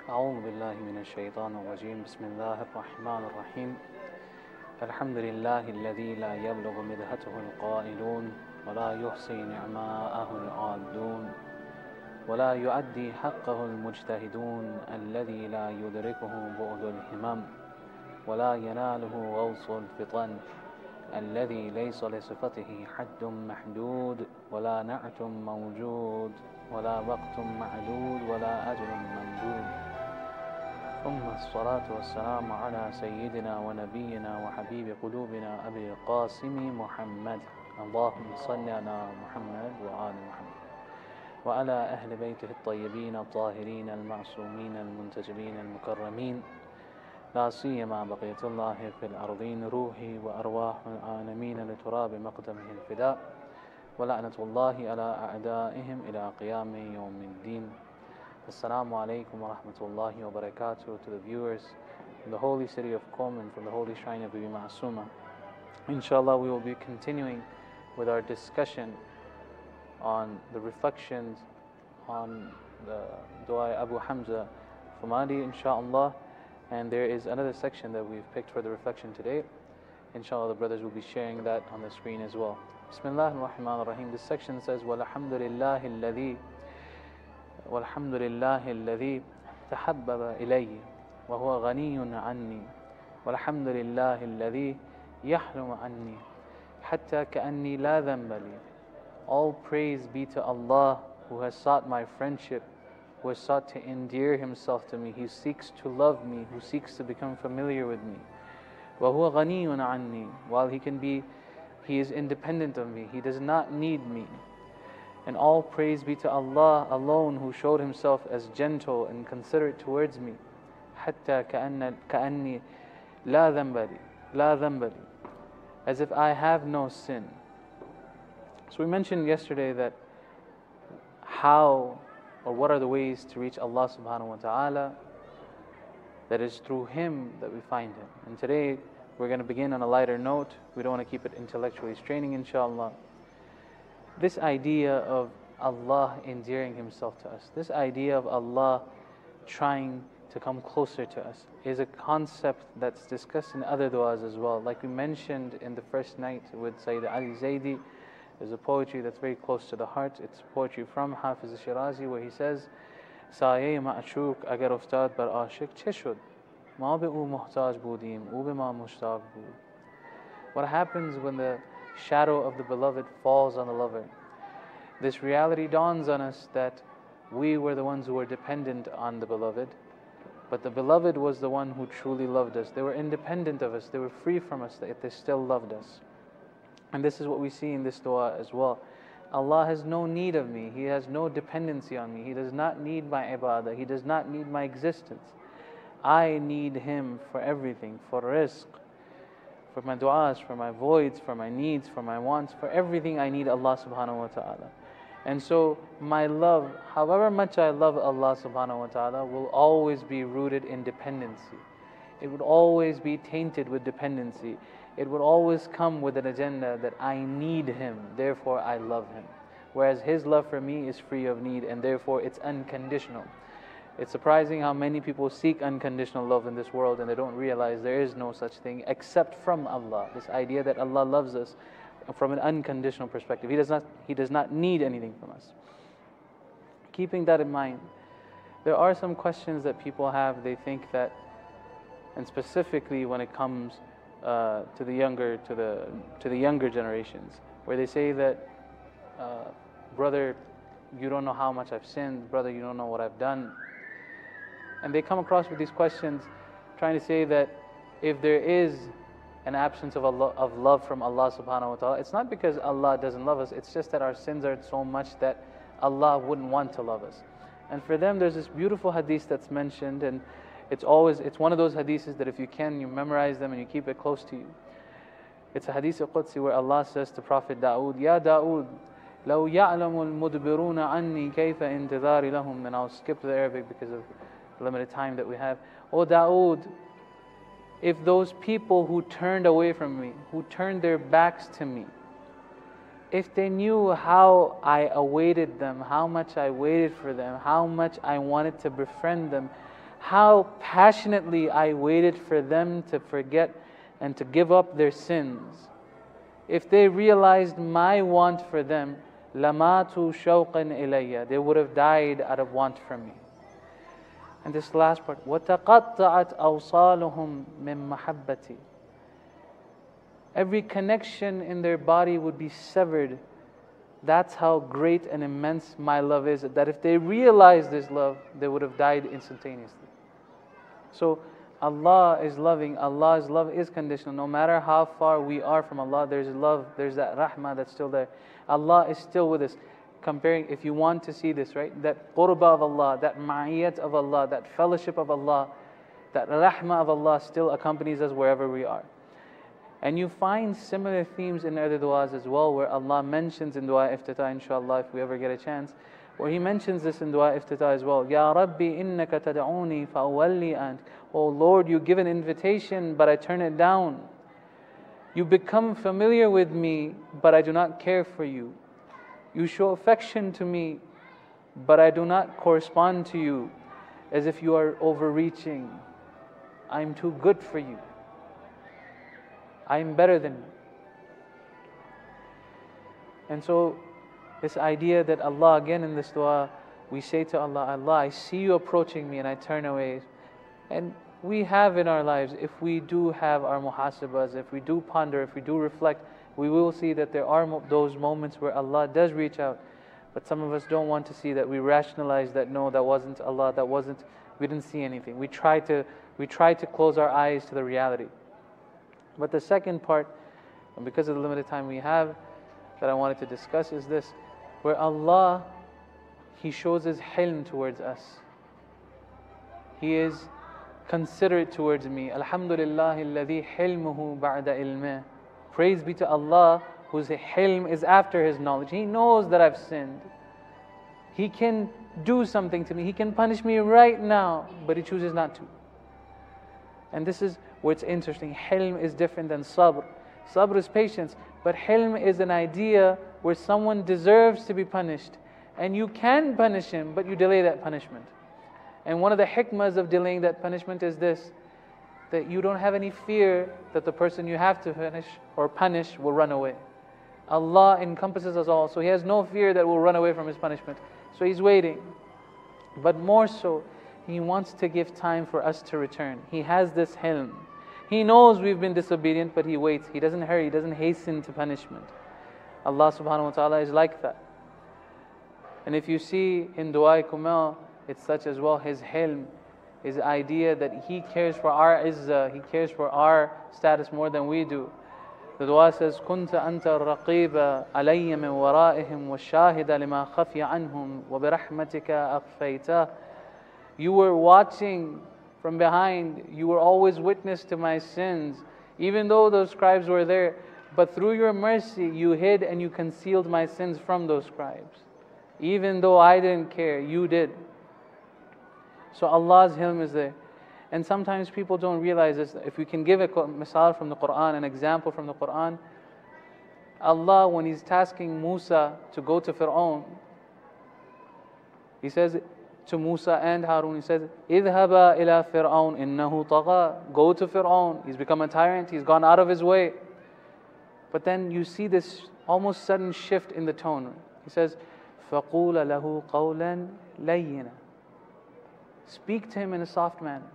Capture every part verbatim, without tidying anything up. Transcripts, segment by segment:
أعوذ بالله من الشيطان الرجيم بسم الله الرحمن الرحيم الحمد لله الذي لا يبلغ مدحته القائلون ولا يحصي نعماءه العادون ولا يؤدي حقه المجتهدون الذي لا يدركه بعد الهمم ولا يناله غوص الفطن الذي ليس لصفته حد محدود ولا نعت موجود ولا وقت معدود ولا أجل ممدود ثم الصلاة والسلام على سيدنا ونبينا وحبيب قلوبنا أبي القاسم محمد اللهم صل على محمد وآل محمد وعلى أهل بيته الطيبين الطاهرين المعصومين المنتجبين المكرمين لا سيما بقية الله في الأرضين روحي وأرواح العالمين لتراب مقدمه الفداء ولعنة الله على أعدائهم إلى قيام يوم الدين. Assalamu alaikum wa rahmatullahi wa barakatuh to the viewers in the holy city of Qom and from the holy shrine of Bibi Ma'asuma. Inshallah, we will be continuing with our discussion on the reflections on the Dua Abu Hamza Famadi, inshallah. And there is another section that we've picked for the reflection today. Inshallah, the brothers will be sharing that on the screen as well. Bismillah ar-Rahman ar-Rahim. This section says, وَالْحَمْدُ لِلَّهِ الَّذِي والحمد لله الذي تحبب إلي وهو غني عني والحمد لله الذي يحلم عني حتى كأني لا ذنب لي. All praise be to Allah who has sought my friendship, who has sought to endear himself to me, he seeks to love me, who seeks to become familiar with me. وهو غني عني, while he can be, he is independent of me, he does not need me. And all praise be to Allah alone who showed himself as gentle and considerate towards me. حتى كأن كأني لا ذنب لي لا ذنب لي, as if I have no sin. So we mentioned yesterday that how or what are the ways to reach Allah subhanahu wa ta'ala, that is through Him that we find Him. And today we're going to begin on a lighter note. We don't want to keep it intellectually straining, inshallah. This idea of Allah endearing Himself to us, this idea of Allah trying to come closer to us, is a concept that's discussed in other du'as as well. Like we mentioned in the first night with Sayyid Ali Zaidi, there's a poetry that's very close to the heart. It's poetry from Hafiz Shirazi where he says, Saye ma'ashuk agar uftad bar ashik che shud, ma be oo muhtaj budim, oo be ma mushtaq bud. What happens when the shadow of the beloved falls on the lover? This reality dawns on us that we were the ones who were dependent on the beloved, but the beloved was the one who truly loved us. They were independent of us, they were free from us, yet they still loved us. And this is what we see in this dua as well. Allah has no need of me, He has no dependency on me, He does not need my ibadah, He does not need my existence. I need Him for everything, for rizq, for my du'as, for my voids, for my needs, for my wants, for everything I need Allah subhanahu wa ta'ala. And so my love, however much I love Allah subhanahu wa ta'ala, will always be rooted in dependency. It would always be tainted with dependency. It would always come with an agenda that I need Him, therefore I love Him. Whereas His love for me is free of need and therefore it's unconditional. It's surprising how many people seek unconditional love in this world and they don't realize there is no such thing except from Allah. This idea that Allah loves us from an unconditional perspective. He does not, He does not need anything from us. Keeping that in mind, there are some questions that people have. They think that, and specifically when it comes uh, to the younger, to the to the younger generations, where they say that, uh, brother, you don't know how much I've sinned. Brother, you don't know what I've done. And they come across with these questions trying to say that if there is an absence of, Allah, of love from Allah subhanahu wa ta'ala, it's not because Allah doesn't love us, it's just that our sins are so much that Allah wouldn't want to love us. And for them there's this beautiful hadith that's mentioned, and it's always, it's one of those hadiths that if you can, you memorize them and you keep it close to you. It's a hadith al-Qudsi where Allah says to Prophet Dawood, Ya Dawood, لو يعلم المدبرون عني كيف انتظاري لهم. And I'll skip the Arabic because of the limited time that we have. O Dawood, if those people who turned away from me, who turned their backs to me, if they knew how I awaited them, how much I waited for them, how much I wanted to befriend them, how passionately I waited for them to forget and to give up their sins. If they realized my want for them, لَمَاتُوا شَوْقًا إِلَيَّ, they would have died out of want for me. And this last part, وَتَقَطَّعَتْ أَوْصَالُهُم مِّن مَحَبَّتِي, every connection in their body would be severed. That's how great and immense my love is, that if they realized this love, they would have died instantaneously. So Allah is loving, Allah's love is conditional. No matter how far we are from Allah, there's love, there's that rahmah that's still there. Allah is still with us. Comparing, if you want to see this, right? That qurbah of Allah, that ma'iyat of Allah, that fellowship of Allah, that rahmah of Allah still accompanies us wherever we are. And you find similar themes in other du'as as well, where Allah mentions in dua iftitah, inshallah, if we ever get a chance, where He mentions this in dua iftitah as well. Ya Rabbi innaka tad'uni fa'awalli ant. Oh Lord, you give an invitation, but I turn it down. You become familiar with me, but I do not care for you. You show affection to me, but I do not correspond to you, as if you are overreaching. I'm too good for you. I'm better than you. And so this idea that Allah, again in this dua, we say to Allah, Allah, I see you approaching me and I turn away. And we have in our lives, if we do have our muhasabahs, if we do ponder, if we do reflect, we will see that there are mo- those moments where Allah does reach out. But some of us don't want to see that. We rationalize that, no, that wasn't Allah, that wasn't, we didn't see anything. We try to, we try to close our eyes to the reality. But the second part, and because of the limited time we have, that I wanted to discuss is this, where Allah, He shows His hilm towards us. He is considerate towards me. Alhamdulillah alladhi hilmuhu ba'da ilmih. Praise be to Allah, whose hilm is after His knowledge. He knows that I've sinned. He can do something to me. He can punish me right now, but He chooses not to. And this is what's interesting. Hilm is different than sabr. Sabr is patience, but hilm is an idea where someone deserves to be punished, and you can punish him, but you delay that punishment. And one of the hikmahs of delaying that punishment is this, that you don't have any fear that the person you have to punish or punish will run away. Allah encompasses us all, so He has no fear that we'll run away from His punishment. So He's waiting. But more so, He wants to give time for us to return. He has this hilm. He knows we've been disobedient, but He waits. He doesn't hurry, He doesn't hasten to punishment. Allah subhanahu wa ta'ala is like that. And if you see in Dua Kumal, it's such as well, His hilm, His idea that He cares for our izzah, He cares for our status more than we do. The dua says, كُنْتَ أَنْتَ الرَّقِيبَ عَلَيَّ مِنْ وَرَائِهِمْ وَالشَّاهِدَ لِمَا خَفِيَ عَنْهُمْ وَبِرَحْمَتِكَ أَخْفَيْتَهُ. You were watching from behind, you were always witness to my sins, even though those scribes were there. But through your mercy, you hid and you concealed my sins from those scribes. Even though I didn't care, you did. So Allah's hilm is there. And sometimes people don't realize this. If we can give a misal from the Quran, an example from the Quran, Allah, when He's tasking Musa to go to Fir'aun, He says to Musa and Harun, He says, اذهبا إلى فرعون إنه طغى. Go to Fir'aun. He's become a tyrant. He's gone out of his way. But then you see this almost sudden shift in the tone. He says, فَقُولَ لَهُ قَوْلًا لَيِّنًا. Speak to him in a soft manner.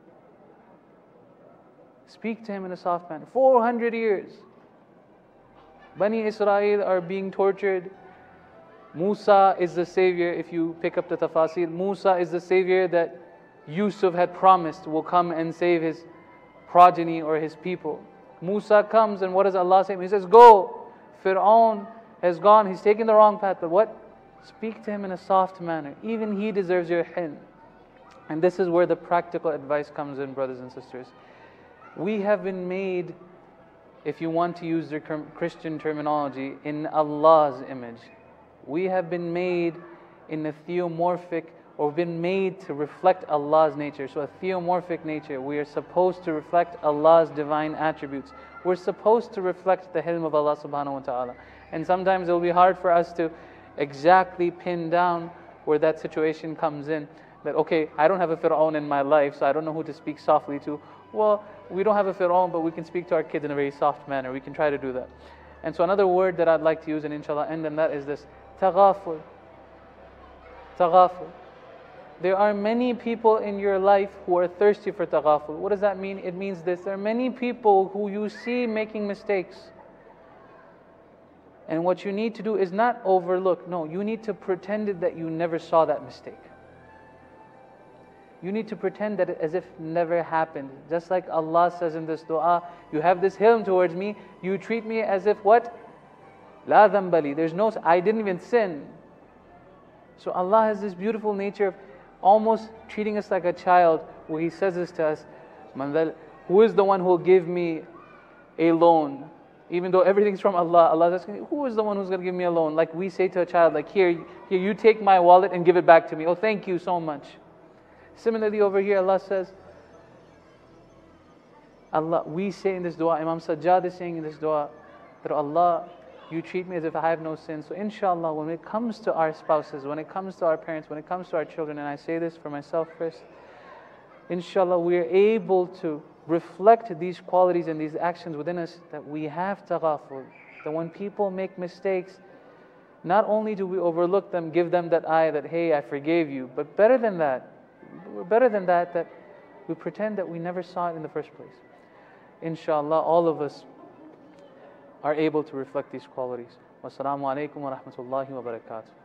Speak to him in a soft manner. four hundred years. Bani Israel are being tortured. Musa is the savior. If you pick up the tafasil, Musa is the savior that Yusuf had promised will come and save his progeny or his people. Musa comes, and what does Allah say? He says, go. Fir'aun has gone. He's taken the wrong path. But what? Speak to him in a soft manner. Even he deserves your hilm. And this is where the practical advice comes in, brothers and sisters. We have been made, if you want to use the Christian terminology, in Allah's image. We have been made in a theomorphic, or been made to reflect Allah's nature. So a theomorphic nature. We are supposed to reflect Allah's divine attributes. We're supposed to reflect the hilm of Allah subhanahu wa ta'ala. And sometimes it will be hard for us to exactly pin down where that situation comes in. that, okay, I don't have a Fir'aun in my life, so I don't know who to speak softly to. Well, we don't have a Fir'aun, but we can speak to our kids in a very soft manner. We can try to do that. And so another word that I'd like to use, and inshallah end on that, is this, taghaful. Taghaful. There are many people in your life who are thirsty for taghaful. What does that mean? It means this. There are many people who you see making mistakes. And what you need to do is not overlook. No, you need to pretend that you never saw that mistake. You need to pretend that it as if never happened. Just like Allah says in this dua, you have this hilm towards me, you treat me as if what? La dhanbali. There's no, I didn't even sin. So Allah has this beautiful nature of almost treating us like a child, where He says this to us, Mandal, who is the one who will give me a loan? Even though everything's from Allah, Allah is asking, who is the one who's going to give me a loan? Like we say to a child, like here, here, you take my wallet and give it back to me. Oh, thank you so much. Similarly over here, Allah says, Allah, we say in this dua, Imam Sajjad is saying in this dua, that Allah, you treat me as if I have no sin. So inshallah, when it comes to our spouses, when it comes to our parents, when it comes to our children, and I say this for myself first, inshallah, we are able to reflect these qualities and these actions within us, that we have taghaful, that when people make mistakes, not only do we overlook them, give them that eye that, hey, I forgave you, but better than that, better than that, that we pretend that we never saw it in the first place. Inshallah, all of us are able to reflect these qualities. Wassalamu alaikum wa rahmatullahi wa barakatuh.